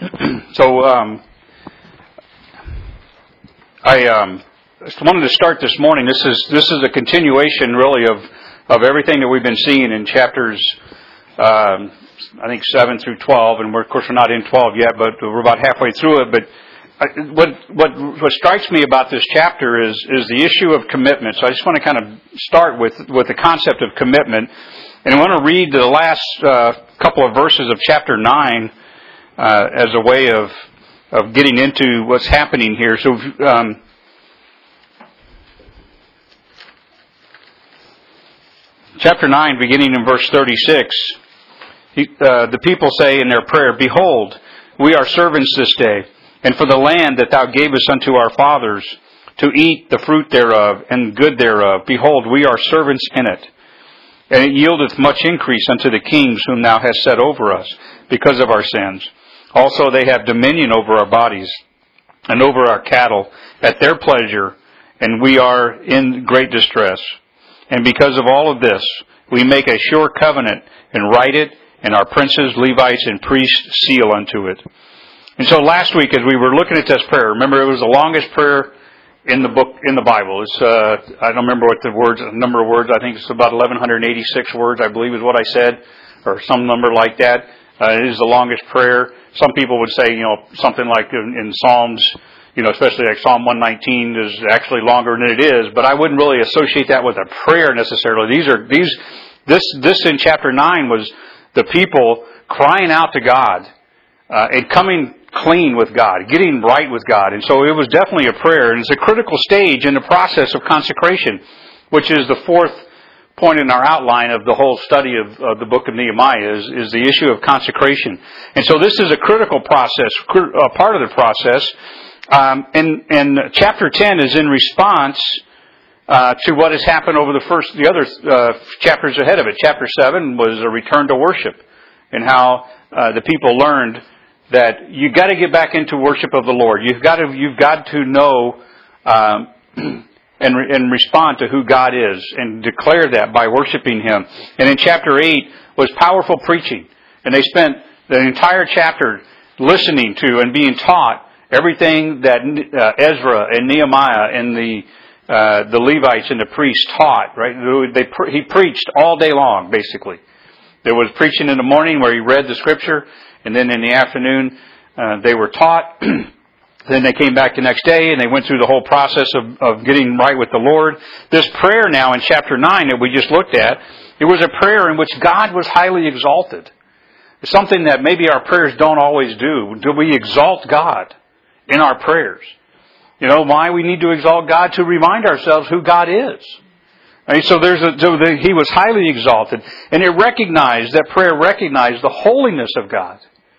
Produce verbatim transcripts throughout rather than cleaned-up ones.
so um, I um, wanted to start this morning. This is this is a continuation, really, of of everything that we've been seeing in chapters, um, I think seven through twelve, and we're, of course we're not in twelve yet, but we're about halfway through it. But I, what what what strikes me about this chapter is is the issue of commitment. So I just want to kind of start with with the concept of commitment, and I want to read the last uh, couple of verses of chapter nine. Uh, as a way of of getting into what's happening here. So, um, chapter nine, beginning in verse thirty-six, he, uh, the people say in their prayer, "Behold, we are servants this day, and for the land that thou gavest unto our fathers, to eat the fruit thereof, and good thereof, behold, we are servants in it. And it yieldeth much increase unto the kings whom thou hast set over us, because of our sins. Also they have dominion over our bodies and over our cattle at their pleasure, and we are in great distress. And because of all of this, we make a sure covenant and write it, and our princes, Levites, and priests seal unto it." And so last week, as we were looking at this prayer, remember it was the longest prayer in the book, in the Bible. It's, uh, I don't remember what the words, the number of words, I think it's about eleven eighty-six words, I believe is what I said, or some number like that. Uh, it is the longest prayer. Some people would say, you know, something like in, in Psalms, you know, especially like Psalm one nineteen is actually longer than it is, but I wouldn't really associate that with a prayer necessarily. These are, these, this, this in chapter nine was the people crying out to God, uh, and coming clean with God, getting right with God. And so it was definitely a prayer, and it's a critical stage in the process of consecration, which is the fourth point in our outline of the whole study of, of the book of Nehemiah is, is the issue of consecration. And so this is a critical process, a part of the process. Um, and, and chapter ten is in response uh, to what has happened over the first, the other uh, chapters ahead of it. Chapter seven was a return to worship, and how uh, the people learned that you got to get back into worship of the Lord. You've got to, you've got to know um, and, re- and respond to who God is, and declare that by worshiping Him. And in chapter eight was powerful preaching, and they spent the entire chapter listening to and being taught everything that uh, Ezra and Nehemiah and the uh, the Levites and the priests taught. Right? They pre- he preached all day long, basically. There was preaching in the morning where he read the scripture, and then in the afternoon uh, they were taught. Then they came back the next day and they went through the whole process of, of getting right with the Lord. This prayer now in chapter nine that we just looked at, it was a prayer in which God was highly exalted. It's something that maybe our prayers don't always do. Do we exalt God in our prayers? You know why we need to exalt God? To remind ourselves who God is. Right? So there's a, so the, He was highly exalted, and it recognized, that prayer recognized the holiness of God.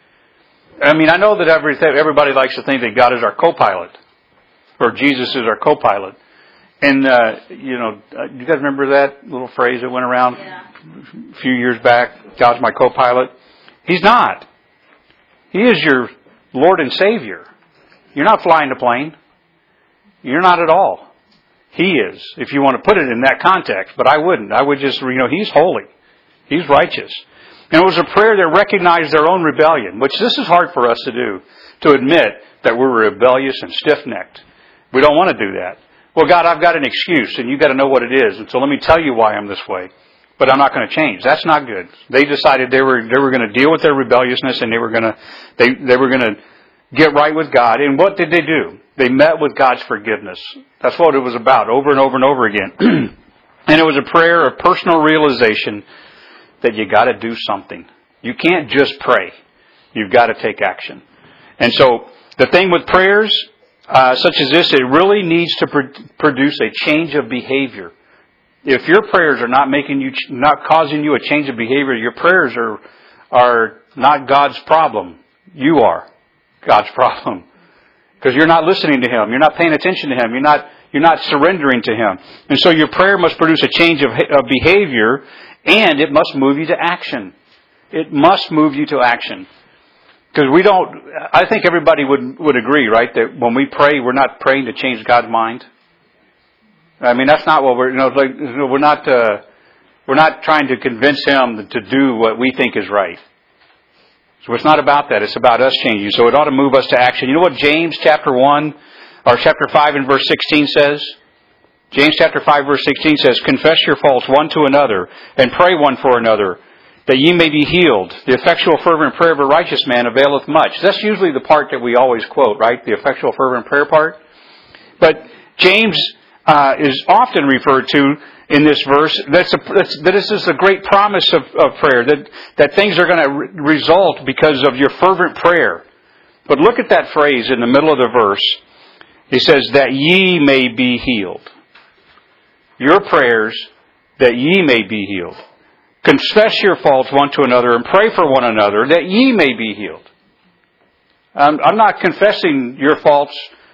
I mean, I know that every, everybody likes to think that God is our co-pilot, or Jesus is our co-pilot. And, uh, you know, you guys remember that little phrase that went around yeah. a few years back? God's my co-pilot. He's not. He is your Lord and Savior. You're not flying the plane. You're not at all. He is, if you want to put it in that context. But I wouldn't. I would just, you know, He's holy. He's righteous. And it was a prayer that recognized their own rebellion, which this is hard for us to do, to admit that we're rebellious and stiff-necked. We don't want to do that. Well, God, I've got an excuse, and you've got to know what it is. And so let me tell you why I'm this way. But I'm not going to change. That's not good. They decided they were they were going to deal with their rebelliousness, and they were going to they they were going to get right with God. And what did they do? They met with God's forgiveness. That's what it was about, over and over and over again. And it was a prayer of personal realization that you got to do something. You can't just pray. You've got to take action. And so the thing with prayers uh, such as this, it really needs to pr- produce a change of behavior. If your prayers are not making you, not causing you a change of behavior, your prayers are are not God's problem. You are God's problem, because you're not listening to Him. You're not paying attention to Him. You're not you're not surrendering to Him. And so your prayer must produce a change of, of behavior. And it must move you to action. It must move you to action. Because we don't, I think everybody would would agree, right, that when we pray, we're not praying to change God's mind. I mean, that's not what we're, you know, like, we're not, uh, we're not trying to convince Him to do what we think is right. So it's not about that. It's about us changing. So it ought to move us to action. You know what James chapter one or chapter five and verse sixteen says? James chapter five verse sixteen says, confess your faults one to another and pray one for another, that ye may be healed. The effectual fervent prayer of a righteous man availeth much. That's usually the part that we always quote, right? The effectual fervent prayer part. But James uh, is often referred to in this verse. That's a, that's, that this is a great promise of, of prayer, that, that things are going to re- result because of your fervent prayer. But look at that phrase in the middle of the verse. He says, that ye may be healed. Your prayers, that ye may be healed. Confess your faults one to another and pray for one another that ye may be healed. I'm, I'm not confessing your faults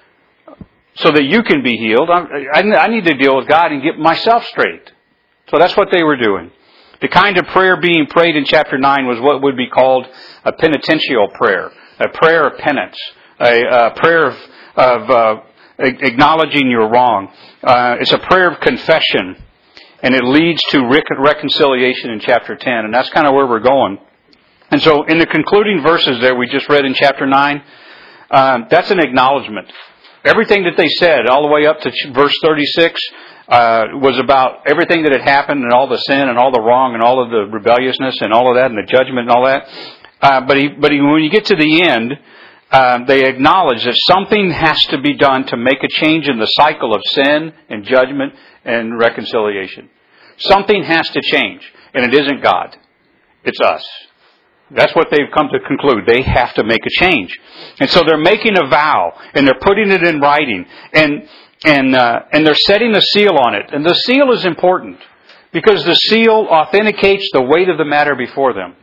so that you can be healed. I'm, I, I need to deal with God and get myself straight. So that's what they were doing. The kind of prayer being prayed in chapter nine was what would be called a penitential prayer, a prayer of penance, a, a prayer of, of uh, acknowledging you're wrong. Uh, it's a prayer of confession. And it leads to reconciliation in chapter ten. And that's kind of where we're going. And so in the concluding verses there we just read in chapter nine, um, that's an acknowledgement. Everything that they said all the way up to verse thirty-six uh, was about everything that had happened and all the sin and all the wrong and all of the rebelliousness and all of that and the judgment and all that. Uh, but he, but he, when you get to the end, uh, they acknowledge that something has to be done to make a change in the cycle of sin and judgment and reconciliation. Something has to change, and it isn't God. It's us. That's what they've come to conclude. They have to make a change. And so they're making a vow, and they're putting it in writing, and and uh, and they're setting a seal on it. And the seal is important, because the seal authenticates the weight of the matter before them.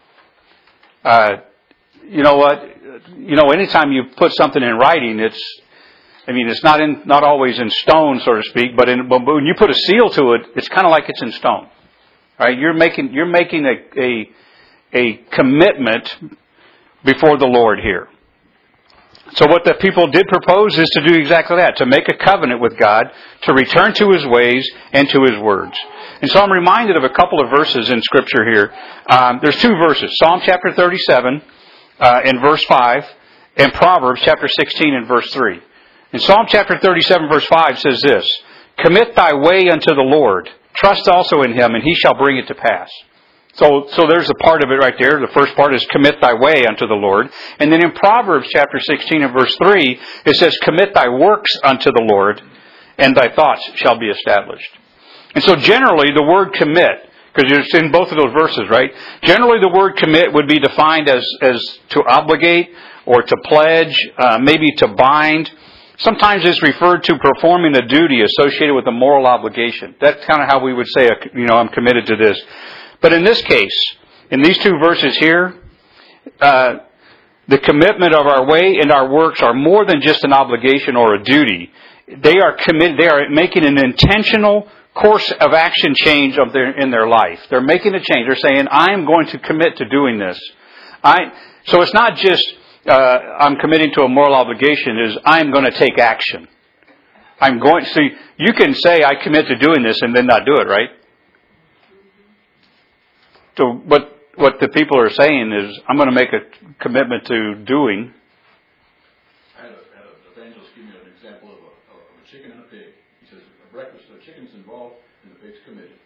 Uh, you know what? You know, anytime you put something in writing, it's I mean, it's not in, not always in stone, so to speak, but, in, but when you put a seal to it, it's kind of like it's in stone. All right, you're making you're making a, a a commitment before the Lord here. So what the people did propose is to do exactly that, to make a covenant with God, to return to His ways and to His words. And so I'm reminded of a couple of verses in Scripture here. Um, there's two verses: Psalm chapter thirty-seven uh, in verse five, and Proverbs chapter sixteen in verse three. In Psalm chapter thirty-seven verse five says this, commit thy way unto the Lord, trust also in Him, and He shall bring it to pass. So, so there's a part of it right there. The first part is commit thy way unto the Lord. And then in Proverbs chapter sixteen and verse three, it says, commit thy works unto the Lord, and thy thoughts shall be established. And so generally the word commit, because it's in both of those verses, right? Generally the word commit would be defined as, as to obligate or to pledge, uh, maybe to bind. Sometimes it's referred to performing a duty associated with a moral obligation. That's kind of how we would say, you know, I'm committed to this. But in this case, in these two verses here, uh, the commitment of our way and our works are more than just an obligation or a duty. They are committed. They are making an intentional course of action change of their, in their life. They're making a change. They're saying, I am going to commit to doing this. I. So it's not just Uh, I'm committing to a moral obligation, is I'm going to take action. I'm going, see, you can say I commit to doing this and then not do it, right? So what, what the people are saying is, I'm going to make a commitment to doing. I had a, had a evangelist give me an example of a, of a chicken and a pig. He says, a breakfast, the chicken's involved and the pig's committed.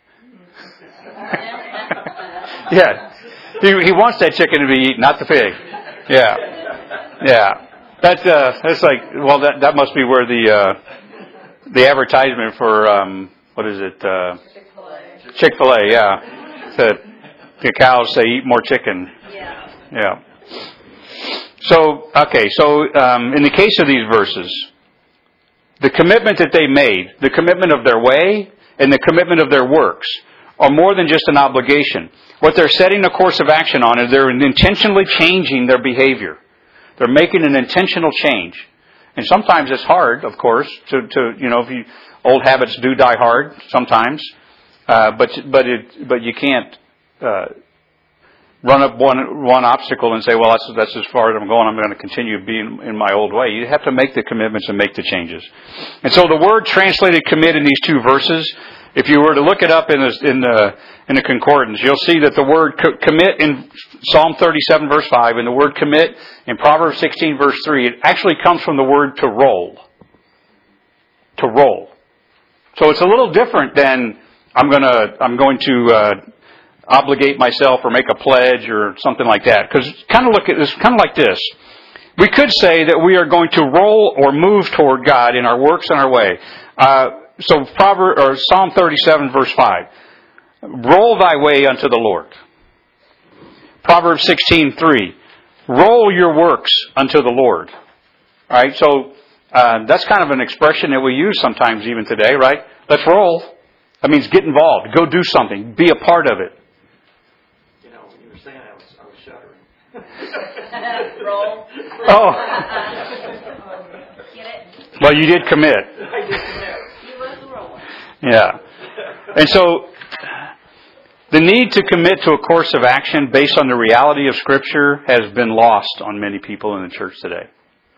Yeah. He, he wants that chicken to be eaten, not the pig. Yeah, yeah. That's uh, that's like well, that that must be where the uh, the advertisement for um, what is it? Uh, Chick-fil-A. Chick-fil-A, yeah. The, the cows say eat more chicken. Yeah. Yeah. So okay, so um, in the case of these verses, the commitment that they made, the commitment of their way, and the commitment of their works, are more than just an obligation. What they're setting a course of action on is they're intentionally changing their behavior. They're making an intentional change. And sometimes it's hard, of course, to, to you know, if you, old habits do die hard sometimes. Uh, but, but it, but you can't, uh, run up one one obstacle and say, well, that's, that's as far as I'm going. I'm going to continue being in my old way. You have to make the commitments and make the changes. And so the word translated commit in these two verses, if you were to look it up in the, in the, in the concordance, you'll see that the word co- commit in Psalm thirty-seven verse five and the word commit in Proverbs sixteen verse three, it actually comes from the word to roll. To roll. So it's a little different than I'm going to, I'm going to, uh, obligate myself or make a pledge or something like that. Because kind of look at this, kind of like this. We could say that we are going to roll or move toward God in our works and our way. Uh, so Proverbs or Psalm thirty-seven verse five. Roll thy way unto the Lord. Proverbs sixteen three. Roll your works unto the Lord. All right, so uh, that's kind of an expression that we use sometimes even today, right? Let's roll. That means get involved. Go do something. Be a part of it. You know, when you were saying, I was, I was shuddering. Roll. Oh. Get it? Well, you did commit. I did commit. You was rolling. Yeah. And so, the need to commit to a course of action based on the reality of Scripture has been lost on many people in the church today.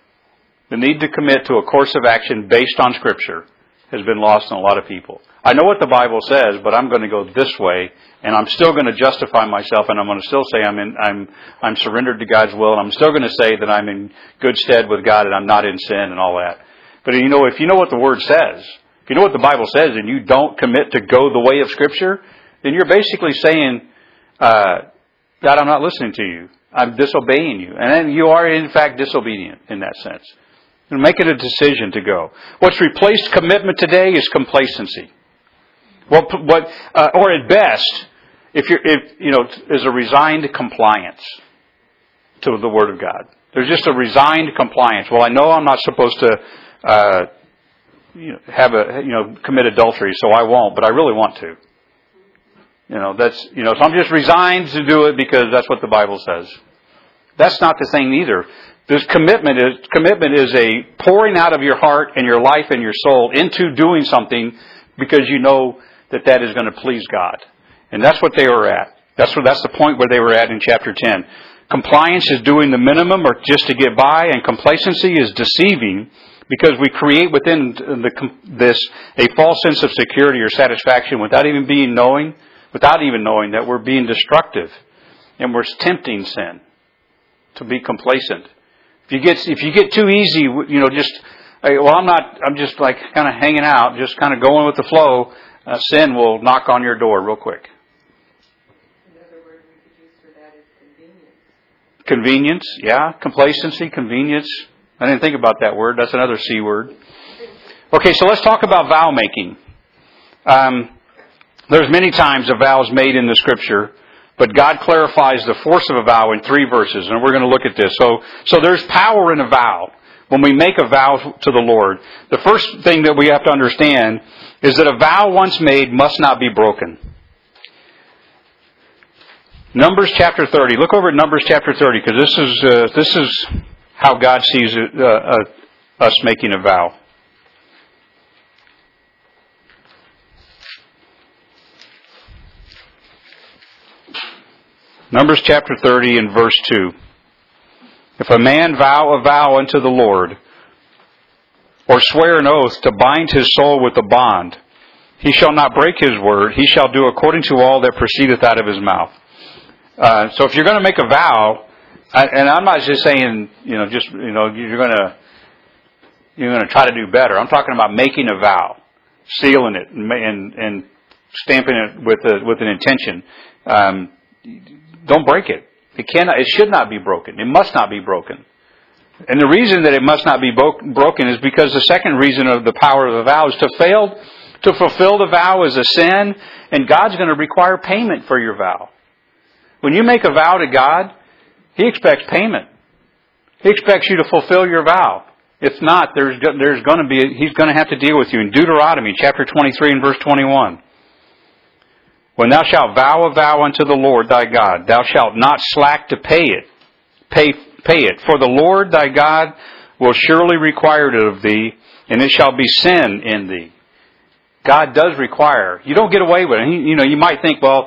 The need to commit to a course of action based on Scripture has been lost on a lot of people. I know what the Bible says, but I'm going to go this way, and I'm still going to justify myself, and I'm going to still say I'm in, I'm, I'm surrendered to God's will, and I'm still going to say that I'm in good stead with God, and I'm not in sin, and all that. But you know, if you know what the Word says, if you know what the Bible says, and you don't commit to go the way of Scripture, then you're basically saying, uh, God, I'm not listening to you. I'm disobeying you. And then you are, in fact, disobedient in that sense. And making a decision to go. What's replaced commitment today is complacency. What, what, uh, or at best, if you're, if you know, is a resigned compliance to the Word of God. There's just a resigned compliance. Well, I know I'm not supposed to, uh, you know, have a, you know, commit adultery, so I won't. But I really want to. You know, that's, you know, so I'm just resigned to do it because that's what the Bible says. That's not the thing either. This commitment is, commitment is a pouring out of your heart and your life and your soul into doing something because you know that that is going to please God. And that's what they were at. That's what, that's the point where they were at in chapter ten. Compliance is doing the minimum or just to get by, and complacency is deceiving because we create within the, this a false sense of security or satisfaction without even being knowing, without even knowing that we're being destructive and we're tempting sin to be complacent. If you get if you get too easy, you know, just well, I'm not. I'm just like kind of hanging out, just kind of going with the flow. Uh, sin will knock on your door real quick. Another word we could use for that is convenience. Convenience, yeah, complacency, convenience. I didn't think about that word. That's another C word. Okay, so let's talk about vow making. Um, there's many times a vow is made in the Scripture. But God clarifies the force of a vow in three verses, and we're going to look at this. So, so there's power in a vow. When we make a vow to the Lord, the first thing that we have to understand is that a vow once made must not be broken. Numbers chapter thirty. Look over at Numbers chapter thirty, because this is uh, this is how God sees it, uh, uh, us making a vow. Numbers chapter thirty and verse two. If a man vow a vow unto the Lord, or swear an oath to bind his soul with a bond, he shall not break his word. He shall do according to all that proceedeth out of his mouth. Uh, so if you're going to make a vow, and I'm not just saying, you know, just you know, you're going to you're going to try to do better. I'm talking about making a vow, sealing it, and and, and stamping it with a, with an intention. Um, Don't break it. It cannot. It should not be broken. It must not be broken. And the reason that it must not be broken is because the second reason of the power of the vow is to fail to fulfill the vow is a sin, and God's going to require payment for your vow. When you make a vow to God, He expects payment. He expects you to fulfill your vow. If not, there's there's going to be He's going to have to deal with you. In Deuteronomy chapter twenty-three and verse twenty-one. When thou shalt vow a vow unto the Lord thy God, thou shalt not slack to pay it. Pay, pay it. For the Lord thy God will surely require it of thee, and it shall be sin in thee. God does require. You don't get away with it. You know, you might think, well,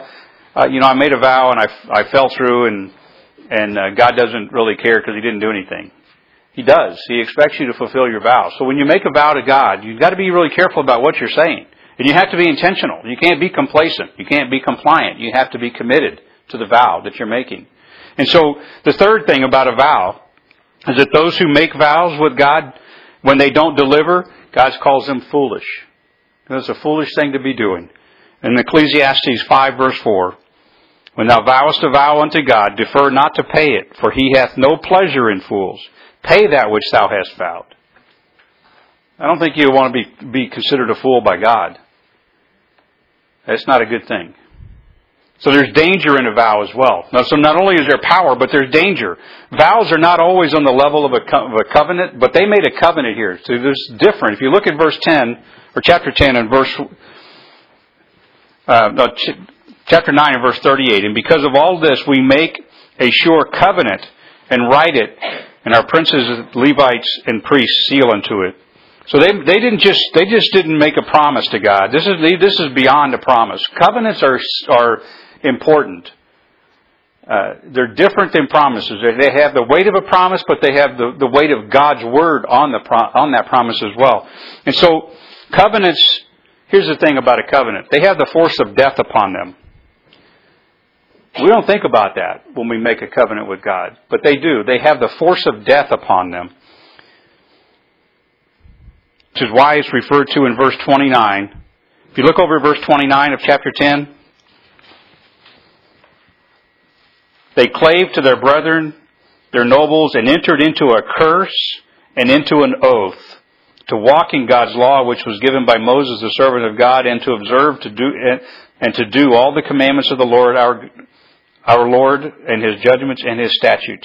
uh, you know, I made a vow and I, I fell through and, and uh, God doesn't really care because He didn't do anything. He does. He expects you to fulfill your vow. So when you make a vow to God, you've got to be really careful about what you're saying. And you have to be intentional. You can't be complacent. You can't be compliant. You have to be committed to the vow that you're making. And so the third thing about a vow is that those who make vows with God, when they don't deliver, God calls them foolish. That's a foolish thing to be doing. In Ecclesiastes five verse four, when thou vowest a vow unto God, defer not to pay it, for He hath no pleasure in fools. Pay that which thou hast vowed. I don't think you want to be, be considered a fool by God. That's not a good thing. So there's danger in a vow as well. Now, so not only is there power, but there's danger. Vows are not always on the level of a, co- of a covenant, but they made a covenant here. So there's different. If you look at verse ten, or chapter ten and verse, uh, no, ch- chapter nine and verse thirty-eight, and because of all this, we make a sure covenant and write it, and our princes, Levites, and priests seal unto it. So they they didn't just they just didn't make a promise to God. This is this is beyond a promise. Covenants are are important. Uh, they're different than promises. They have the weight of a promise, but they have the, the weight of God's word on the pro, on that promise as well. And so covenants. Here's the thing about a covenant: they have the force of death upon them. We don't think about that when we make a covenant with God, but they do. They have the force of death upon them. Which is why it's referred to in verse twenty-nine. If you look over at verse twenty-nine of chapter ten, they clave to their brethren, their nobles, and entered into a curse and into an oath to walk in God's law, which was given by Moses, the servant of God, and to observe to do and to do all the commandments of the Lord, our our Lord, and His judgments and His statutes.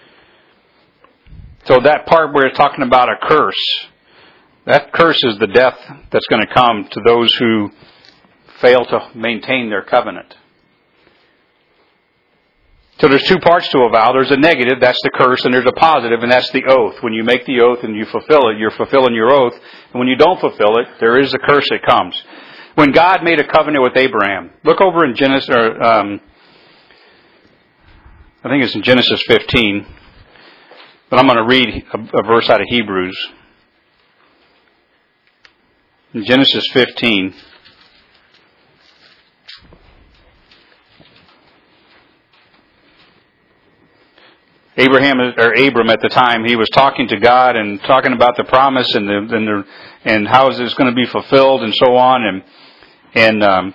So that part where it's talking about a curse, that curse is the death that's going to come to those who fail to maintain their covenant. So there's two parts to a vow. There's a negative, that's the curse, and there's a positive, and that's the oath. When you make the oath and you fulfill it, you're fulfilling your oath. And when you don't fulfill it, there is a curse that comes. When God made a covenant with Abraham, look over in Genesis, or, um, I think it's in Genesis fifteen, but I'm going to read a, a verse out of Hebrews. In Genesis fifteen, Abraham or Abram at the time, he was talking to God and talking about the promise and the and, the, and how is this going to be fulfilled and so on. And and um,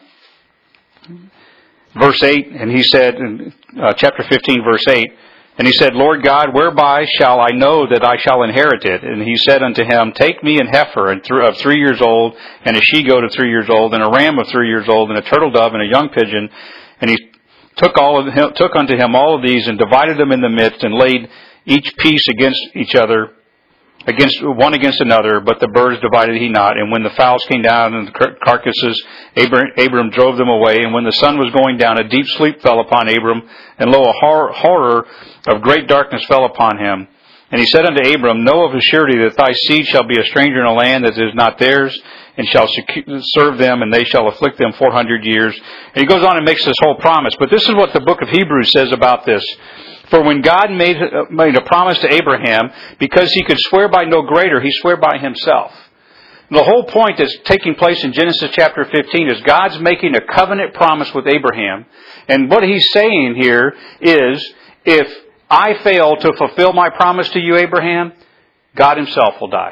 verse eight, and he said in uh, chapter fifteen, verse eight. And he said, Lord God, whereby shall I know that I shall inherit it? And he said unto him, take me an heifer of three years old, and a she-goat of three years old, and a ram of three years old, and a turtle dove, and a young pigeon. And he took all of him, took unto him all of these, and divided them in the midst, and laid each piece against each other, against one against another. But the birds divided he not. And when the fowls came down and the carcasses, Abram, Abram drove them away. And when the sun was going down, a deep sleep fell upon Abram, and lo, a horror, horror of great darkness fell upon him. And he said unto Abram, know of a surety that thy seed shall be a stranger in a land that is not theirs, and shall serve them, and they shall afflict them four hundred years. And he goes on and makes this whole promise. But this is what the book of Hebrews says about this. For when God made, made a promise to Abraham, because he could swear by no greater, he swore by himself. The whole point that's taking place in Genesis chapter fifteen is God's making a covenant promise with Abraham. And what he's saying here is, if I fail to fulfill my promise to you, Abraham, God himself will die.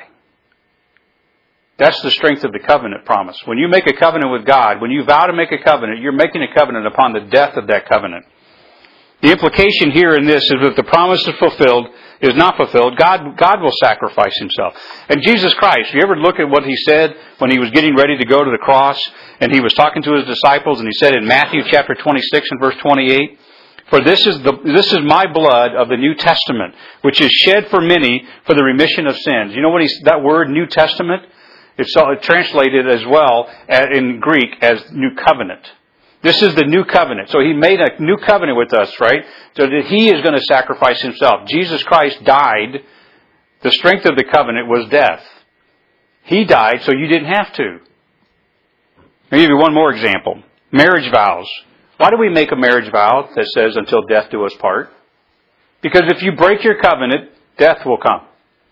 That's the strength of the covenant promise. When you make a covenant with God, when you vow to make a covenant, you're making a covenant upon the death of that covenant. The implication here in this is that the promise is fulfilled, is not fulfilled, God, God will sacrifice himself. And Jesus Christ, you ever look at what he said when he was getting ready to go to the cross, and he was talking to his disciples, and he said in Matthew chapter twenty-six and verse twenty-eight, for this is the this is my blood of the New Testament, which is shed for many for the remission of sins. You know what he's, that word New Testament? It's translated as well in Greek as New Covenant. This is the new covenant. So he made a new covenant with us, right? So that he is going to sacrifice himself. Jesus Christ died. The strength of the covenant was death. He died so you didn't have to. I'll give you one more example. Marriage vows Why do we make a marriage vow that says, until death do us part? Because if you break your covenant, death will come.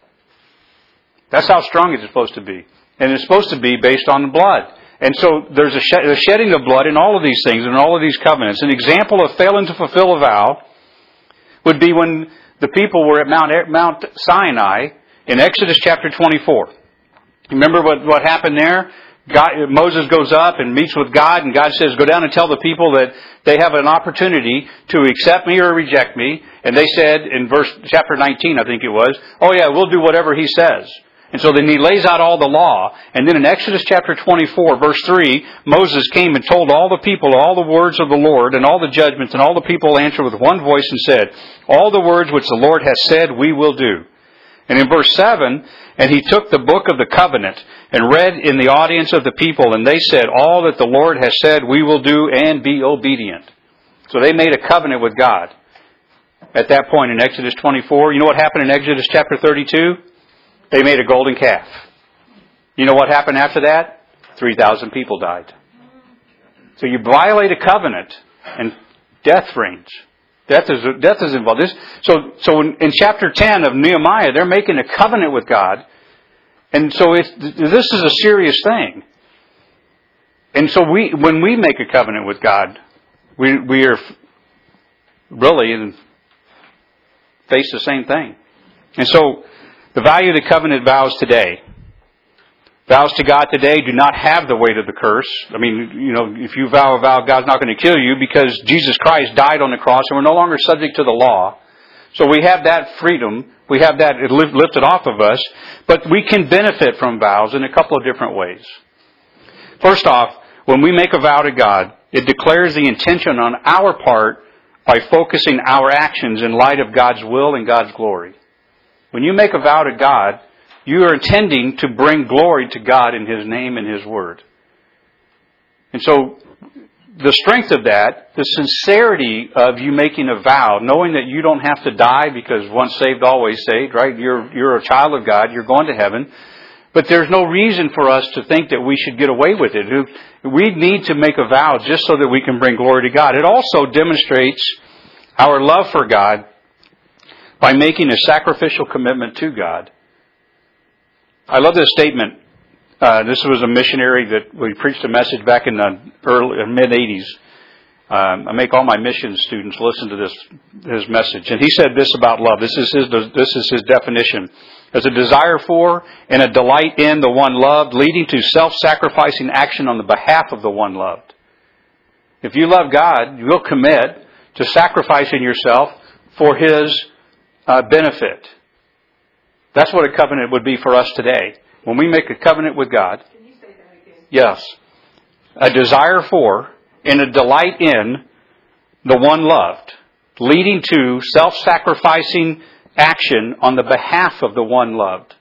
That's how strong it's supposed to be. And it's supposed to be based on the blood. And so there's a, shed, a shedding of blood in all of these things, in all of these covenants. An example of failing to fulfill a vow would be when the people were at Mount, Mount Sinai in Exodus chapter twenty-four. Remember what, what happened there? God, Moses goes up and meets with God, and God says, go down and tell the people that they have an opportunity to accept me or reject me. And they said in verse chapter nineteen, I think it was, oh yeah, we'll do whatever he says. And so then he lays out all the law. And then in Exodus chapter twenty-four, verse three, Moses came and told all the people all the words of the Lord and all the judgments, and all the people answered with one voice and said, all the words which the Lord has said we will do. And in verse seven, and he took the book of the covenant and read in the audience of the people, and they said, all that the Lord has said we will do, and be obedient. So they made a covenant with God at that point in Exodus twenty-four. You know what happened in Exodus chapter thirty-two? They made a golden calf. You know what happened after that? three thousand people died. So you violate a covenant, and death reigns. Death is, death is involved. This, so so in, in chapter ten of Nehemiah, they're making a covenant with God. And so it, this is a serious thing. And so we, when we make a covenant with God, we, we are really in, face the same thing. And so the value of the covenant vows today. Vows to God today do not have the weight of the curse. I mean, you know, if you vow a vow, God's not going to kill you because Jesus Christ died on the cross and we're no longer subject to the law. So we have that freedom. We have that lifted off of us. But we can benefit from vows in a couple of different ways. First off, when we make a vow to God, it declares the intention on our part by focusing our actions in light of God's will and God's glory. When you make a vow to God, you are intending to bring glory to God in His name and His word. And so, the strength of that, the sincerity of you making a vow, knowing that you don't have to die because once saved, always saved, right? You're, you're a child of God, you're going to heaven. But there's no reason for us to think that we should get away with it. We need to make a vow just so that we can bring glory to God. It also demonstrates our love for God by making a sacrificial commitment to God. I love this statement. Uh, this was a missionary that we preached a message back in the early mid-eighties. Um, I make all my mission students listen to this his message, and he said this about love. This is his this is his definition: as a desire for and a delight in the one loved, leading to self-sacrificing action on the behalf of the one loved. If you love God, you will commit to sacrificing yourself for His uh, benefit. That's what a covenant would be for us today. When we make a covenant with God, Can you say that again? yes, a desire for and a delight in the one loved, leading to self-sacrificing action on the behalf of the one loved.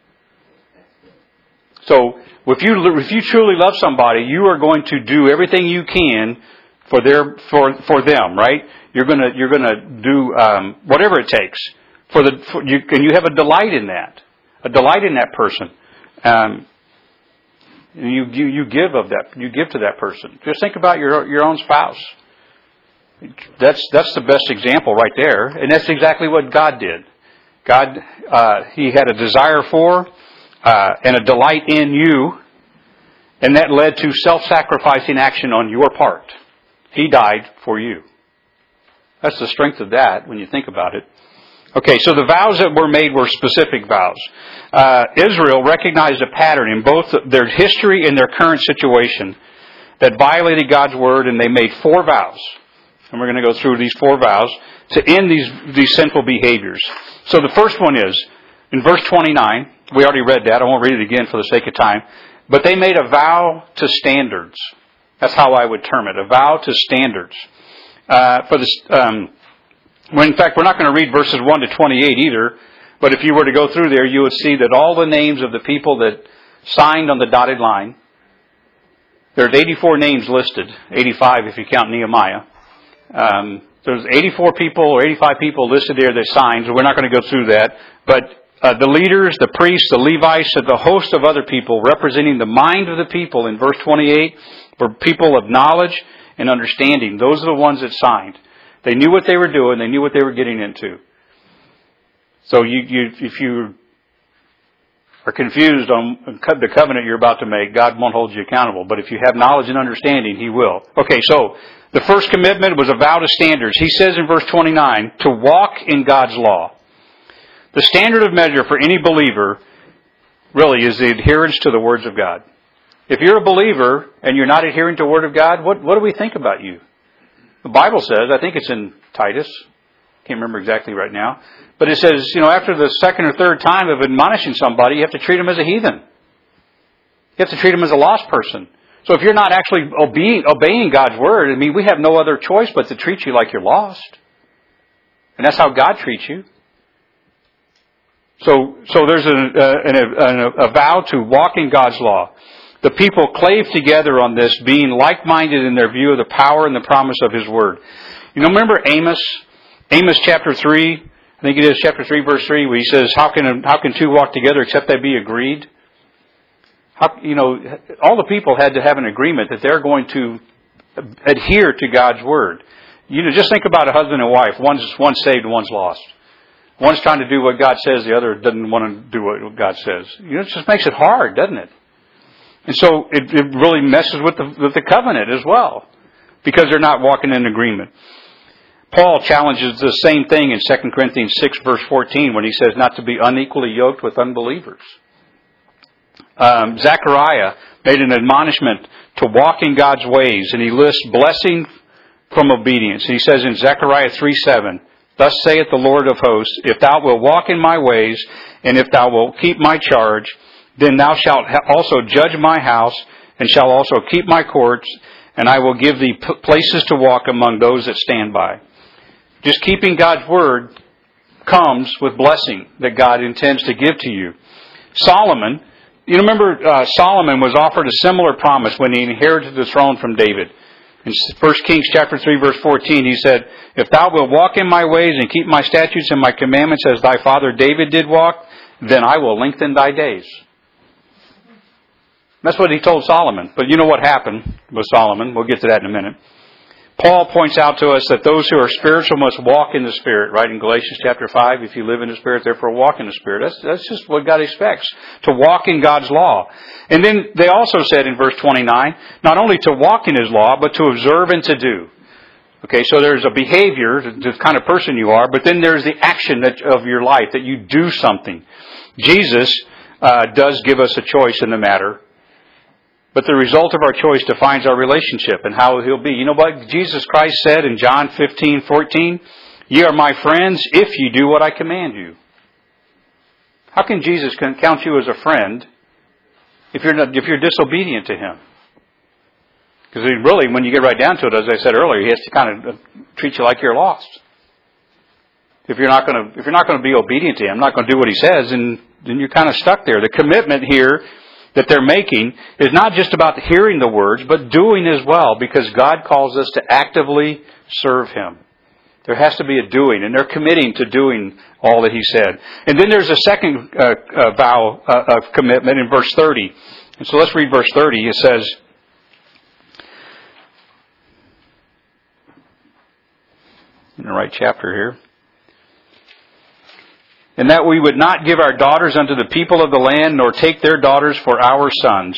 So, if you if you truly love somebody, you are going to do everything you can for their for for them, right? You're gonna you're gonna do um, whatever it takes. For the for you, and you have a delight in that, a delight in that person. Um, you, you you give of that, you give to that person. Just think about your your own spouse. That's that's the best example right there, and that's exactly what God did. God, uh, He had a desire for uh, and a delight in you, and that led to self-sacrificing action on your part. He died for you. That's the strength of that when you think about it. Okay, so the vows that were made were specific vows. Uh, Israel recognized a pattern in both their history and their current situation that violated God's word, and they made four vows. And we're going to go through these four vows to end these, these sinful behaviors. So the first one is, in verse twenty-nine, we already read that, I won't read it again for the sake of time, but they made a vow to standards. That's how I would term it, a vow to standards. Uh, for the... Um, Well, in fact, we're not going to read verses one to twenty-eight either, but if you were to go through there, you would see that all the names of the people that signed on the dotted line, there's eighty-four names listed, eighty-five if you count Nehemiah. Um, there's eighty-four people or eighty-five people listed there that signed, so we're not going to go through that. But uh, the leaders, the priests, the Levites, and the host of other people representing the mind of the people in verse twenty-eight were people of knowledge and understanding. Those are the ones that signed. They knew what they were doing. They knew what they were getting into. So you, you, if you are confused on the covenant you're about to make, God won't hold you accountable. But if you have knowledge and understanding, He will. Okay, so the first commitment was a vow to standards. He says in verse twenty-nine, to walk in God's law. The standard of measure for any believer really is the adherence to the words of God. If you're a believer and you're not adhering to the Word of God, what, what do we think about you? The Bible says, I think it's in Titus, can't remember exactly right now, but it says, you know, after the second or third time of admonishing somebody, you have to treat them as a heathen. You have to treat them as a lost person. So if you're not actually obeying, obeying God's Word, I mean, we have no other choice but to treat you like you're lost. And that's how God treats you. So, so there's a, a, a, a vow to walk in God's law. The people clave together on this, being like-minded in their view of the power and the promise of His Word. You know, remember Amos? Amos chapter three, I think it is chapter three, verse three, where he says, how can, how can two walk together except they be agreed? How, you know, all the people had to have an agreement that they're going to adhere to God's Word. You know, just think about a husband and wife. One's, one's saved, one's lost. One's trying to do what God says, the other doesn't want to do what God says. You know, it just makes it hard, doesn't it? And so it, it really messes with the, with the covenant as well, because they're not walking in agreement. Paul challenges the same thing in Second Corinthians six, verse fourteen, when he says not to be unequally yoked with unbelievers. Um, Zechariah made an admonishment to walk in God's ways, and he lists blessing from obedience. He says in Zechariah three seven, thus saith the Lord of hosts, if thou wilt walk in my ways, and if thou wilt keep my charge, then thou shalt also judge my house, and shalt also keep my courts, and I will give thee places to walk among those that stand by. Just keeping God's Word comes with blessing that God intends to give to you. Solomon, you remember uh, Solomon was offered a similar promise when he inherited the throne from David. In First Kings chapter three, verse fourteen, he said, if thou wilt walk in my ways and keep my statutes and my commandments as thy father David did walk, then I will lengthen thy days. That's what he told Solomon. But you know what happened with Solomon. We'll get to that in a minute. Paul points out to us that those who are spiritual must walk in the Spirit, right? In Galatians chapter five, if you live in the Spirit, therefore walk in the Spirit. That's, that's just what God expects, to walk in God's law. And then they also said in verse twenty-nine, not only to walk in His law, but to observe and to do. Okay, so there's a behavior, the kind of person you are, but then there's the action that, of your life, that you do something. Jesus uh, does give us a choice in the matter. But the result of our choice defines our relationship and how He'll be. You know what Jesus Christ said in John fifteen fourteen? Ye are my friends if you do what I command you. How can Jesus count you as a friend if you're not, if you're disobedient to Him? Because really, when you get right down to it, as I said earlier, He has to kind of treat you like you're lost. If you're not going to, if you're not going to be obedient to Him, not going to do what He says, then, then you're kind of stuck there. The commitment here that they're making is not just about hearing the words, but doing as well, because God calls us to actively serve Him. There has to be a doing, and they're committing to doing all that He said. And then there's a second uh, uh, vow uh, of commitment in verse thirty. And so let's read verse thirty. It says, in the right chapter here, and that we would not give our daughters unto the people of the land, nor take their daughters for our sons.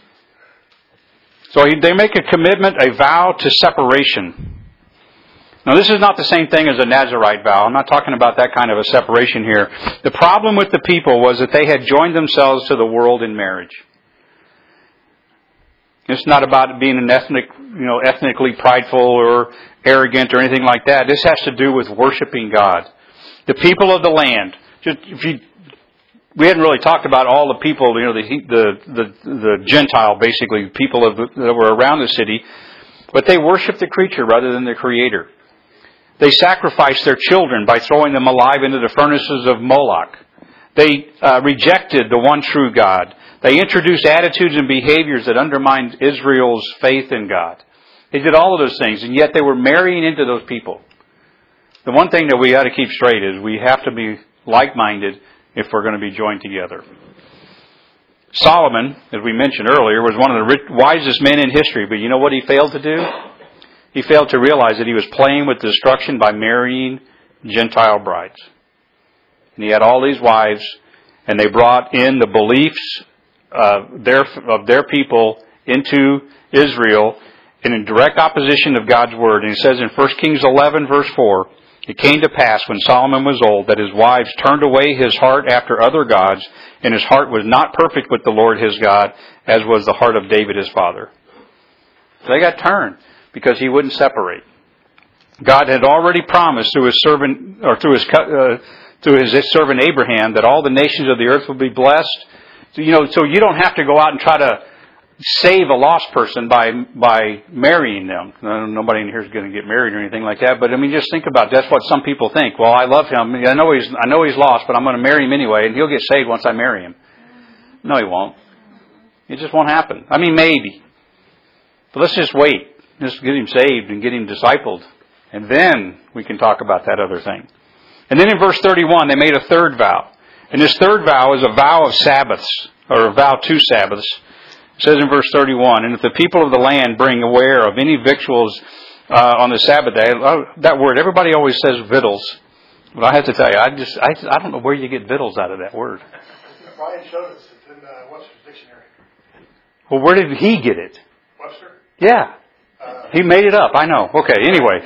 So they make a commitment, a vow to separation. Now this is not the same thing as a Nazirite vow. I'm not talking about that kind of a separation here. The problem with the people was that they had joined themselves to the world in marriage. It's not about being an ethnic, you know, ethnically prideful or arrogant or anything like that. This has to do with worshiping God. The people of the land. Just if you, we hadn't really talked about all the people, you know, the the the, the Gentile, basically, people of the, that were around the city, but they worshiped the creature rather than the Creator. They sacrificed their children by throwing them alive into the furnaces of Moloch. They uh, rejected the one true God. They introduced attitudes and behaviors that undermined Israel's faith in God. They did all of those things, and yet they were marrying into those people. The one thing that we ought to keep straight is we have to be like-minded if we're going to be joined together. Solomon, as we mentioned earlier, was one of the rich, wisest men in history, but you know what he failed to do? He failed to realize that he was playing with destruction by marrying Gentile brides. And he had all these wives, and they brought in the beliefs uh, their, of their people into Israel and in direct opposition of God's Word. And it says in First Kings eleven, verse four, it came to pass when Solomon was old that his wives turned away his heart after other gods, and his heart was not perfect with the Lord his God, as was the heart of David his father. So they got turned because he wouldn't separate. God had already promised through his servant, or through his uh, through his servant Abraham, that all the nations of the earth would be blessed. So, you know, so you don't have to go out and try to save a lost person by by marrying them. Nobody in here is going to get married or anything like that. But I mean, just think about it. That's what some people think. Well, I love him. I know he's I know he's lost, but I'm going to marry him anyway, and he'll get saved once I marry him. No, he won't. It just won't happen. I mean, maybe. But let's just wait. Just get him saved and get him discipled, and then we can talk about that other thing. And then in verse thirty-one, they made a third vow, and this third vow is a vow of Sabbaths, or a vow to Sabbaths. It says in verse thirty-one, and if the people of the land bring aware of any victuals uh, on the Sabbath day, that word, everybody always says victuals. But I have to tell you, I just I, I don't know where you get victuals out of that word. Brian showed us it in uh, Webster's dictionary. Well, where did he get it? Webster? Yeah. Uh, he made it up, I know. Okay, anyway.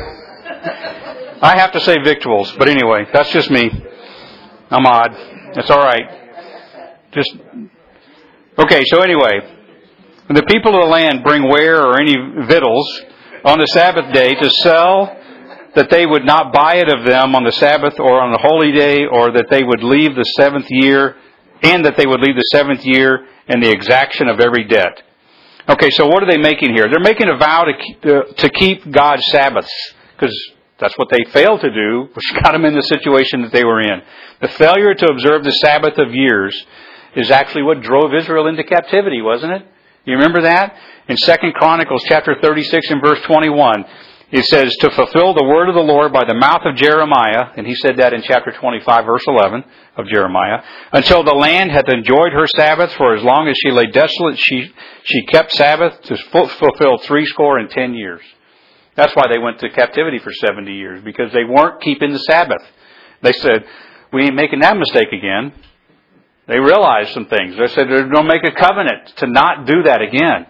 I have to say victuals, but anyway, that's just me. I'm odd. That's all right. Just... Okay, so anyway, when the people of the land bring ware or any victuals on the Sabbath day to sell, that they would not buy it of them on the Sabbath or on the holy day, or that they would leave the seventh year, and that they would leave the seventh year and the exaction of every debt. Okay, so what are they making here? They're making a vow to keep, uh, to keep God's Sabbaths, because that's what they failed to do, which got them in the situation that they were in. The failure to observe the Sabbath of years is actually what drove Israel into captivity, wasn't it? You remember that? In Second Chronicles chapter thirty-six and verse twenty-one, it says, to fulfill the word of the Lord by the mouth of Jeremiah, and he said that in chapter twenty-five, verse eleven of Jeremiah, until the land hath enjoyed her Sabbath, for as long as she lay desolate, she, she kept Sabbath to fulfill threescore and ten years. That's why they went to captivity for seventy years, because they weren't keeping the Sabbath. They said, we ain't making that mistake again. They realized some things. They said they're going to make a covenant to not do that again.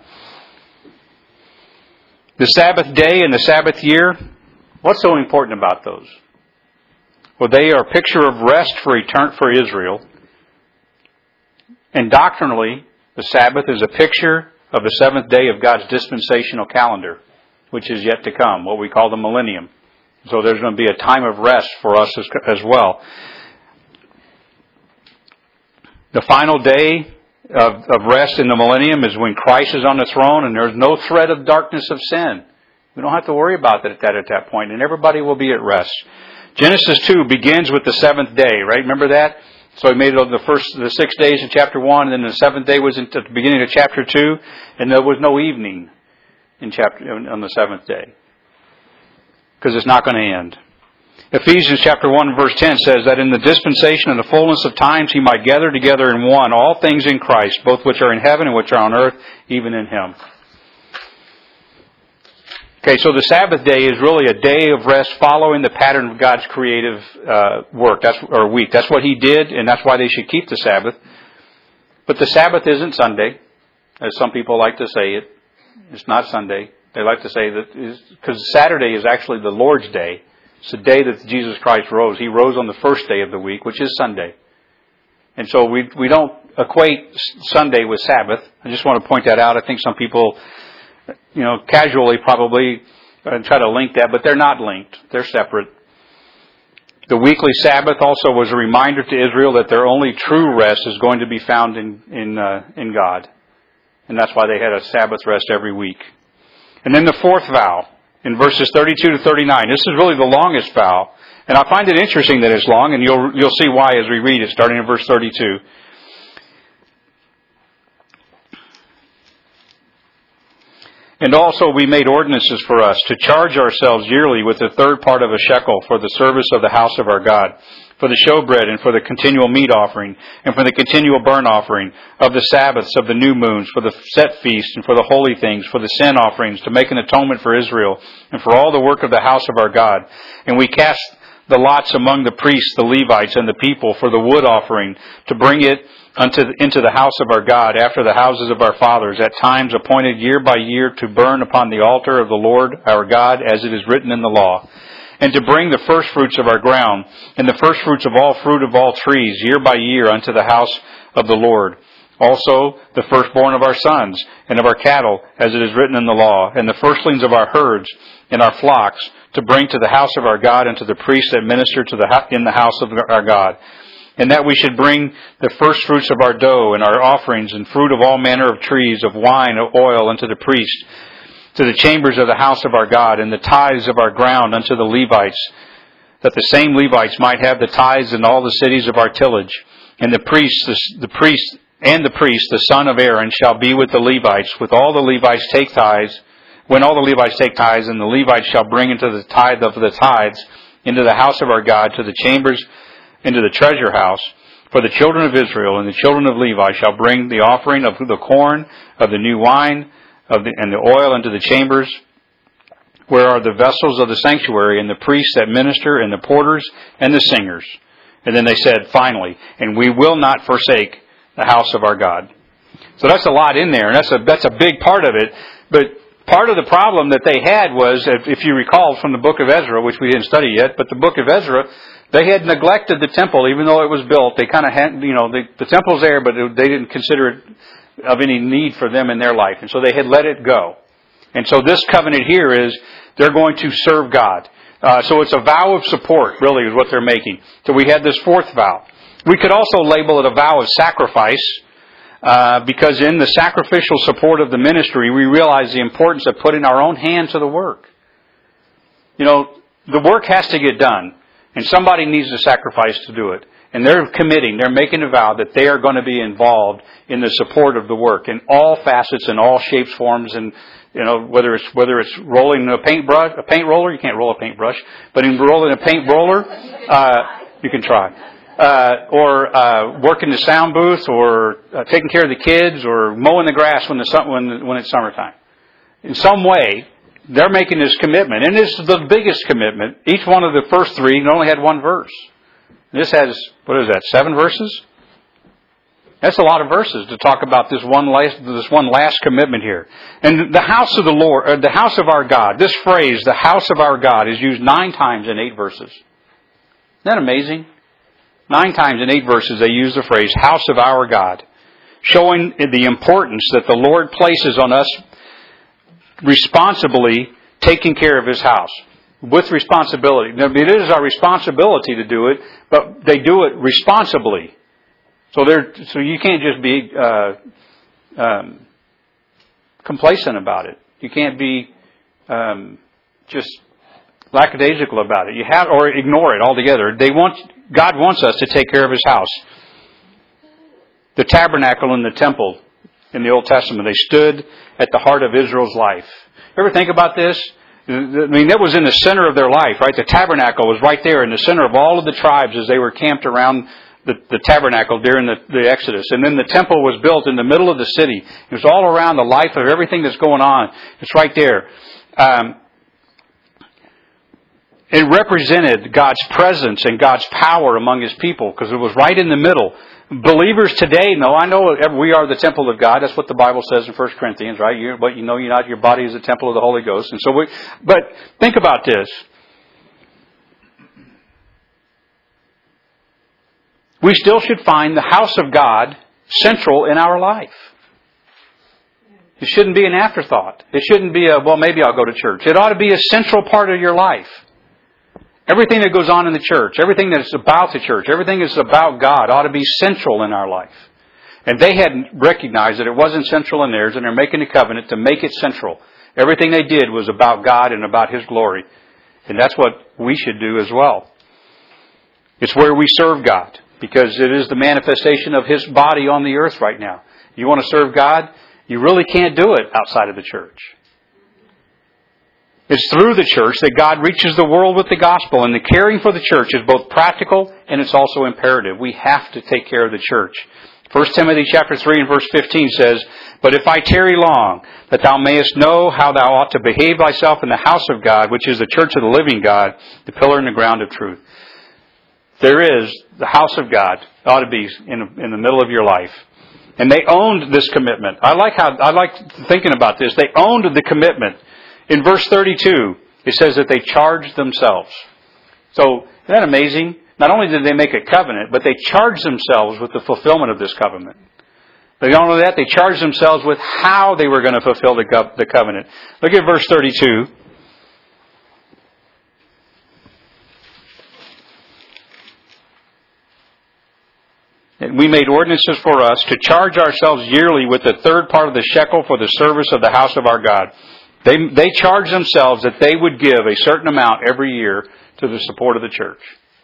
The Sabbath day and the Sabbath year, what's so important about those? Well, they are a picture of rest for etern- for Israel. And doctrinally, the Sabbath is a picture of the seventh day of God's dispensational calendar, which is yet to come, what we call the millennium. So there's going to be a time of rest for us as, as well. The final day of, of rest in the millennium is when Christ is on the throne and there's no threat of darkness of sin. We don't have to worry about that at that, at that point, and everybody will be at rest. Genesis two begins with the seventh day, right? Remember that? So he made it the first, the six days in chapter one, and then the seventh day was at the beginning of chapter two, and there was no evening in chapter on the seventh day, because it's not going to end. Ephesians chapter one verse ten says that in the dispensation of the fullness of times he might gather together in one all things in Christ, both which are in heaven and which are on earth, even in Him. Okay, so the Sabbath day is really a day of rest following the pattern of God's creative uh, work, that's or week. That's what He did, and that's why they should keep the Sabbath. But the Sabbath isn't Sunday, as some people like to say it. It's not Sunday. They like to say that because Saturday is actually the Lord's day. It's the day that Jesus Christ rose. He rose on the first day of the week, which is Sunday. And so we we don't equate Sunday with Sabbath. I just want to point that out. I think some people, you know, casually probably try to link that, but they're not linked. They're separate. The weekly Sabbath also was a reminder to Israel that their only true rest is going to be found in in uh, in God. And that's why they had a Sabbath rest every week. And then the fourth vow, in verses thirty-two to thirty-nine. This is really the longest vow. And I find it interesting that it's long, and you'll you'll see why as we read it, starting in verse thirty-two. And also we made ordinances for us to charge ourselves yearly with a third part of a shekel for the service of the house of our God, for the showbread and for the continual meat offering, and for the continual burnt offering, of the Sabbaths, of the new moons, for the set feasts, and for the holy things, for the sin offerings, to make an atonement for Israel, and for all the work of the house of our God. And we cast the lots among the priests, the Levites, and the people for the wood offering, to bring it unto into the house of our God, after the houses of our fathers, at times appointed year by year, to burn upon the altar of the Lord our God, as it is written in the law. And to bring the firstfruits of our ground, and the firstfruits of all fruit of all trees, year by year, unto the house of the Lord. Also the firstborn of our sons, and of our cattle, as it is written in the law, and the firstlings of our herds, and our flocks, to bring to the house of our God, and to the priests that minister to the in the house of our God. And that we should bring the firstfruits of our dough, and our offerings, and fruit of all manner of trees, of wine, of oil, unto the priest, to the chambers of the house of our God, and the tithes of our ground unto the Levites, that the same Levites might have the tithes in all the cities of our tillage. And the priest, the, the priest, and the priest, the son of Aaron, shall be with the Levites, with all the Levites take tithes, when all the Levites take tithes, and the Levites shall bring into the tithe of the tithes into the house of our God, to the chambers, into the treasure house. For the children of Israel and the children of Levi shall bring the offering of the corn, of the new wine, of the, and the oil into the chambers, where are the vessels of the sanctuary, and the priests that minister, and the porters, and the singers. And then they said, finally, and we will not forsake the house of our God. So that's a lot in there, and that's a that's a big part of it. But part of the problem that they had was, if you recall from the book of Ezra, which we didn't study yet, but the book of Ezra, they had neglected the temple, even though it was built. They kind of had, you know, the, the temple's there, but they didn't consider it of any need for them in their life. And so they had let it go. And so this covenant here is they're going to serve God. Uh, so it's a vow of support, really, is what they're making. So we had this fourth vow. We could also label it a vow of sacrifice, uh, because in the sacrificial support of the ministry, we realize the importance of putting our own hand to the work. You know, the work has to get done, and somebody needs to sacrifice to do it. And they're committing, they're making a vow that they are going to be involved in the support of the work in all facets and all shapes, forms, and, you know, whether it's whether it's rolling a paintbrush, a paint roller, you can't roll a paintbrush, but in rolling a paint roller, uh, you can try, uh, or uh, working the sound booth, or uh, taking care of the kids, or mowing the grass when the sun, when when it's summertime. In some way, they're making this commitment, and it's the biggest commitment. Each one of the first three only had one verse. This has, what is that, seven verses? That's a lot of verses to talk about this one last, this one last commitment here. And the house of the Lord, or the house of our God, this phrase, the house of our God, is used nine times in eight verses. Isn't that amazing? Nine times in eight verses they use the phrase, house of our God, showing the importance that the Lord places on us responsibly taking care of His house. With responsibility. Now, it is our responsibility to do it, but they do it responsibly. So they're so you can't just be uh, um, complacent about it. You can't be um, just lackadaisical about it. You have or ignore it altogether. They want God wants us to take care of His house. The tabernacle and the temple in the Old Testament, they stood at the heart of Israel's life. You ever think about this? I mean, that was in the center of their life, right? The tabernacle was right there in the center of all of the tribes as they were camped around the, the tabernacle during the, the Exodus. And then the temple was built in the middle of the city. It was all around the life of everything that's going on. It's right there. Um, it represented God's presence and God's power among His people because it was right in the middle. Believers today know, I know we are the temple of God. That's what the Bible says in First Corinthians, right? You, but you know you're not, your body is the temple of the Holy Ghost. And so we, but think about this. We still should find the house of God central in our life. It shouldn't be an afterthought. It shouldn't be a, well, maybe I'll go to church. It ought to be a central part of your life. Everything that goes on in the church, everything that's about the church, everything that's about God ought to be central in our life. And they hadn't recognized that it wasn't central in theirs, and they're making a covenant to make it central. Everything they did was about God and about His glory. And that's what we should do as well. It's where we serve God, because it is the manifestation of His body on the earth right now. You want to serve God? You really can't do it outside of the church. It's through the church that God reaches the world with the gospel. And the caring for the church is both practical and it's also imperative. We have to take care of the church. First Timothy chapter three and verse fifteen says, "But if I tarry long, that thou mayest know how thou ought to behave thyself in the house of God, which is the church of the living God, the pillar and the ground of truth." There is the house of God. It ought to be in, in the middle of your life. And they owned this commitment. I like how I like thinking about this. They owned the commitment. In verse thirty-two, it says that they charged themselves. So, isn't that amazing? Not only did they make a covenant, but they charged themselves with the fulfillment of this covenant. Not only that, they charged themselves with how they were going to fulfill the, co- the covenant. Look at verse thirty-two. And we made ordinances for us to charge ourselves yearly with the third part of the shekel for the service of the house of our God. They, they charged themselves that they would give a certain amount every year to the support of the church.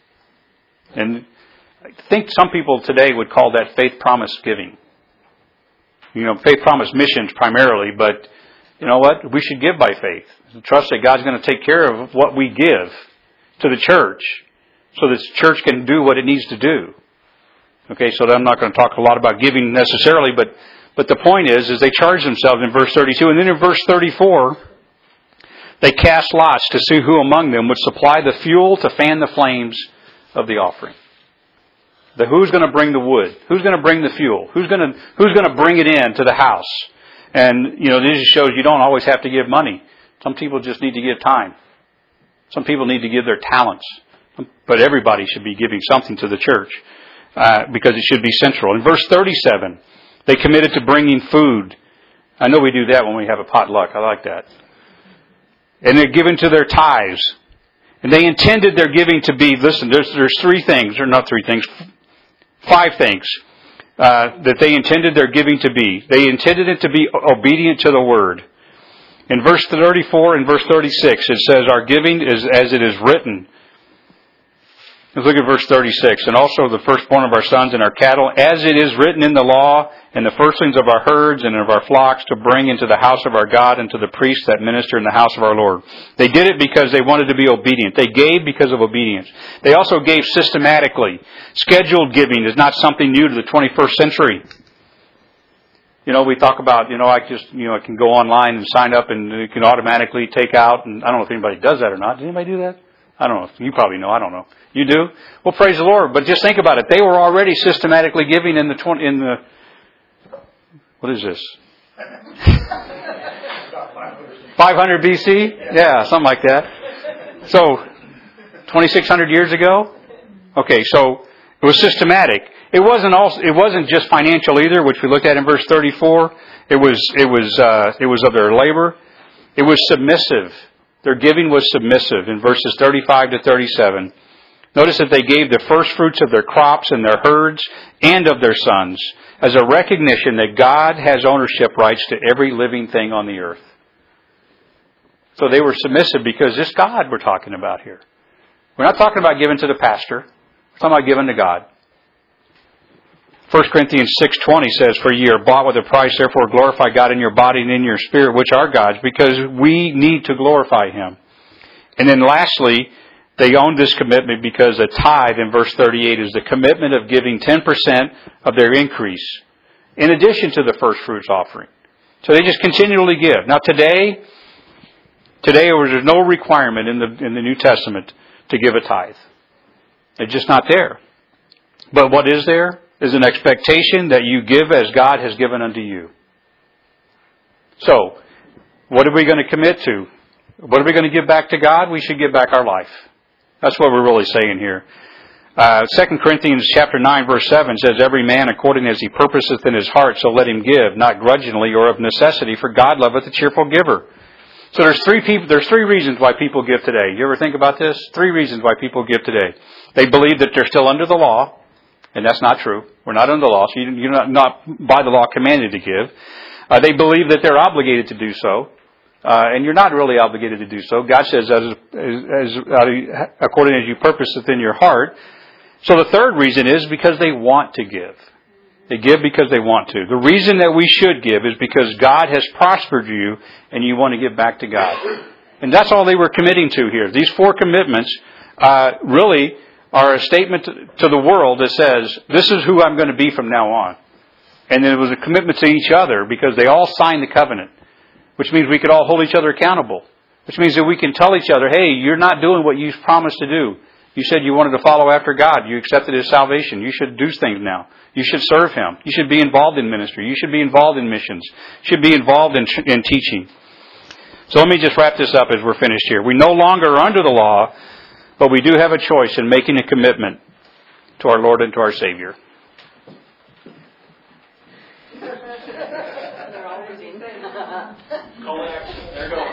And I think some people today would call that faith promise giving. You know, faith promise missions primarily, but you know what? We should give by faith. Trust that God's going to take care of what we give to the church so that the church can do what it needs to do. Okay, so I'm not going to talk a lot about giving necessarily, but But the point is, is they charge themselves in verse thirty-two. And then in verse thirty-four, they cast lots to see who among them would supply the fuel to fan the flames of the offering. The who's going to bring the wood? Who's going to bring the fuel? Who's going to, who's going to bring it in to the house? And, you know, this just shows you don't always have to give money. Some people just need to give time. Some people need to give their talents. But everybody should be giving something to the church uh, because it should be central. In verse thirty-seven, they committed to bringing food. I know we do that when we have a potluck. I like that. And they're given to their tithes. And they intended their giving to be, listen, there's, there's three things, or not three things, five things uh, that they intended their giving to be. They intended it to be obedient to the Word. In verse thirty-four and verse thirty-six, it says, our giving is as it is written. Let's look at verse thirty-six. And also the firstborn of our sons and our cattle, as it is written in the law, and the firstlings of our herds and of our flocks, to bring into the house of our God and to the priests that minister in the house of our Lord. They did it because they wanted to be obedient. They gave because of obedience. They also gave systematically. Scheduled giving is not something new to the twenty-first century. You know, we talk about, you know, I just, you know, I can go online and sign up and it can automatically take out. And I don't know if anybody does that or not. Does anybody do that? I don't know. You probably know. I don't know. You do? Well, praise the Lord. But just think about it. They were already systematically giving in the twenty, in the, what is this? five hundred B C? Yeah, something like that. So, twenty-six hundred years ago? Okay, so it was systematic. It wasn't also, it wasn't just financial either, which we looked at in verse thirty-four. It was, it was, uh, it was of their labor. It was submissive. Their giving was submissive in verses thirty-five to thirty-seven. Notice that they gave the first fruits of their crops and their herds and of their sons as a recognition that God has ownership rights to every living thing on the earth. So they were submissive because it's God we're talking about here. We're not talking about giving to the pastor. We're talking about giving to God. First Corinthians six twenty says, for ye are bought with a price, therefore glorify God in your body and in your spirit, which are God's, because we need to glorify Him. And then lastly, they owned this commitment because a tithe in verse thirty-eight is the commitment of giving ten percent of their increase, in addition to the first fruits offering. So they just continually give. Now today, today there's no requirement in the in the New Testament to give a tithe. It's just not there. But what is there? Is an expectation that you give as God has given unto you. So, what are we going to commit to? What are we going to give back to God? We should give back our life. That's what we're really saying here. Uh, Second Corinthians chapter nine verse seven says, every man according as he purposeth in his heart, so let him give, not grudgingly or of necessity, for God loveth a cheerful giver. So there's three people, there's three reasons why people give today. You ever think about this? Three reasons why people give today. They believe that they're still under the law. And that's not true. We're not under the law, so you're not, not by the law commanded to give. Uh, they believe that they're obligated to do so, uh, and you're not really obligated to do so. God says, as, as, as according as you purposeth in your heart. So the third reason is because they want to give. They give because they want to. The reason that we should give is because God has prospered you, and you want to give back to God. And that's all they were committing to here. These four commitments uh, really are a statement to, to the world that says, this is who I'm going to be from now on. And then it was a commitment to each other because they all signed the covenant, which means we could all hold each other accountable, which means that we can tell each other, hey, you're not doing what you promised to do. You said you wanted to follow after God. You accepted His salvation. You should do things now. You should serve Him. You should be involved in ministry. You should be involved in missions. You should be involved in, in teaching. So let me just wrap this up as we're finished here. We no longer are under the law, but we do have a choice in making a commitment to our Lord and to our Savior. They're always in. Call to action. There you go.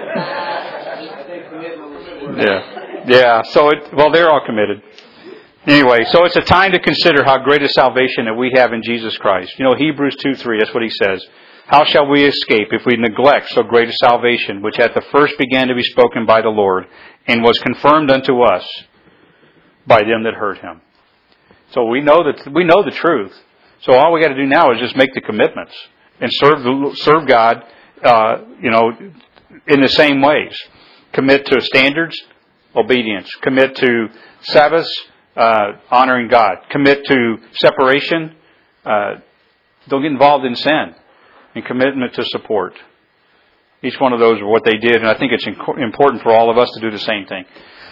I think commitment was the word. Yeah. Yeah. So it, well, they're all committed. Anyway, so it's a time to consider how great a salvation that we have in Jesus Christ. You know, Hebrews two three, that's what he says. How shall we escape if we neglect so great a salvation, which at the first began to be spoken by the Lord, and was confirmed unto us by them that heard Him? So we know that we know the truth. So all we got to do now is just make the commitments and serve the, serve God, uh, you know, in the same ways. Commit to standards, obedience. Commit to Sabbaths, uh, honoring God. Commit to separation. Uh, don't get involved in sin. And commitment to support. Each one of those are what they did, and I think it's inc- important for all of us to do the same thing.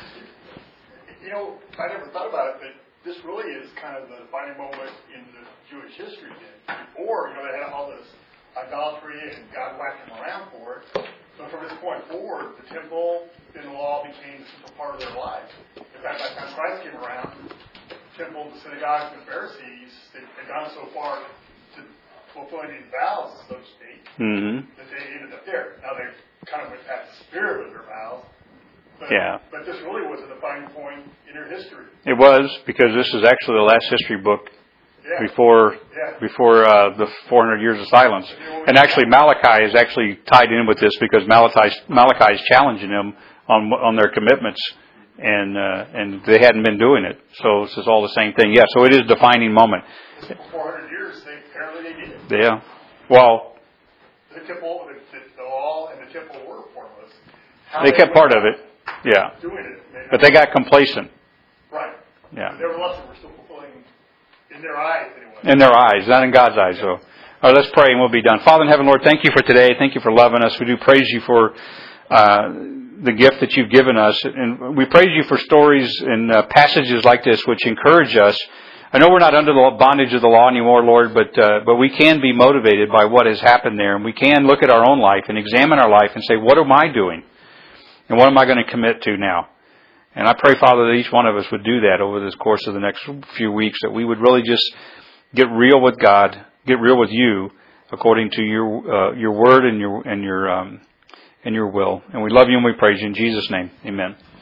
You know, I never thought about it, but this really is kind of the defining moment in the Jewish history then. Before, you know, they had all this idolatry and God whacked them around for it. So from this point forward, the temple and the law became a central part of their life. In fact, by the time Christ came around, the temple, the synagogues, and the Pharisees, they'd, they'd gone so far to fulfilling these vows, so to speak, Mm-hmm. that they ended up there. Now they kind of went past the spirit of their vows. But, Yeah. but this really was a defining point in their history. It was, because this is actually the last history book Yeah. before Yeah. before uh, the four hundred years of silence. And actually Malachi is actually tied in with this because Malachi Malachi is challenging them on on their commitments, and uh, and they hadn't been doing it. So this is all the same thing. Yeah, so it is a defining moment. For four hundred years, they apparently they did it. Yeah. Well, The temple, the, the, the law, and the temple were formless. How they kept part of it. Yeah. Doing it. They But they got complacent. Right. Yeah. But nevertheless, they were still fulfilling, in their eyes anyway. In their eyes, not in God's eyes. So, all right, let's pray and we'll be done. Father in heaven, Lord, thank you for today. Thank you for loving us. We do praise you for uh, the gift that you've given us. And we praise you for stories and uh, passages like this which encourage us. I know we're not under the bondage of the law anymore, Lord, but uh, but we can be motivated by what has happened there. And we can look at our own life and examine our life and say, what am I doing? And what am I going to commit to now? And I pray, Father, that each one of us would do that over this course of the next few weeks, that we would really just get real with God, get real with you, according to your uh, your word and your and your um, and your will. And we love you and we praise you in Jesus' name. Amen.